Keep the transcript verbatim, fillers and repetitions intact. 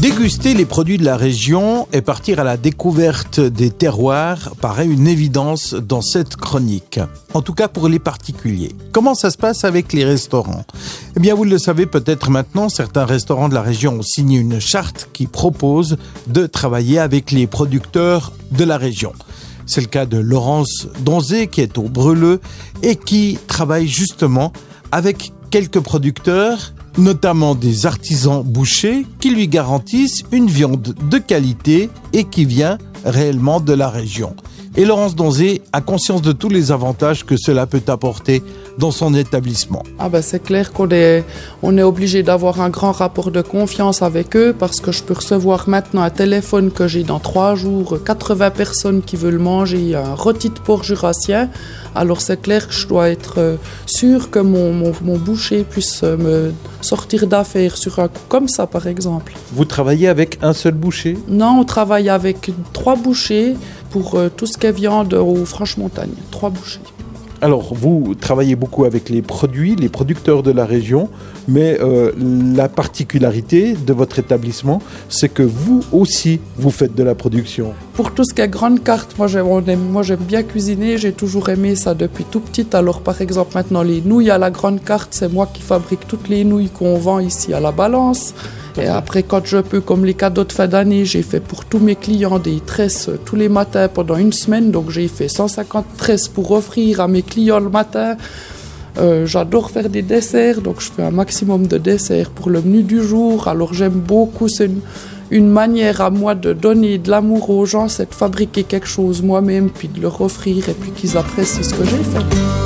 Déguster les produits de la région et partir à la découverte des terroirs paraît une évidence dans cette chronique. En tout cas pour les particuliers. Comment ça se passe avec les restaurants ? Eh bien, vous le savez peut-être maintenant, certains restaurants de la région ont signé une charte qui propose de travailler avec les producteurs de la région. C'est le cas de Laurence Donzé qui est au Breleux et qui travaille justement avec quelques producteurs, notamment des artisans bouchers qui lui garantissent une viande de qualité et qui vient réellement de la région. Et Laurence Donzé a conscience de tous les avantages que cela peut apporter dans son établissement. Ah ben c'est clair qu'on est, on est obligé d'avoir un grand rapport de confiance avec eux parce que je peux recevoir maintenant un téléphone que j'ai dans trois jours, quatre-vingts personnes qui veulent manger un rôti de porc jurassien. Alors c'est clair que je dois être sûr que mon, mon, mon boucher puisse me sortir d'affaires sur un coup comme ça par exemple. Vous travaillez avec un seul boucher ? Non, on travaille avec trois bouchers pour euh, tout ce qui est viande aux Franches-Montagnes, trois bouchers. Alors, vous travaillez beaucoup avec les produits, les producteurs de la région, mais euh, la particularité de votre établissement, c'est que vous aussi, vous faites de la production. Pour tout ce qui est grande carte, moi j'aime, on aime, moi j'aime bien cuisiner, j'ai toujours aimé ça depuis tout petit. Alors par exemple maintenant les nouilles à la grande carte, c'est moi qui fabrique toutes les nouilles qu'on vend ici à la Balance. Et après, quand je peux, comme les cadeaux de fin d'année, j'ai fait pour tous mes clients des tresses tous les matins pendant une semaine. Donc j'ai fait cent cinquante tresses pour offrir à mes clients le matin. Euh, j'adore faire des desserts, donc je fais un maximum de desserts pour le menu du jour. Alors j'aime beaucoup, c'est une, une manière à moi de donner de l'amour aux gens, c'est de fabriquer quelque chose moi-même, puis de leur offrir et puis qu'ils apprécient ce que j'ai fait.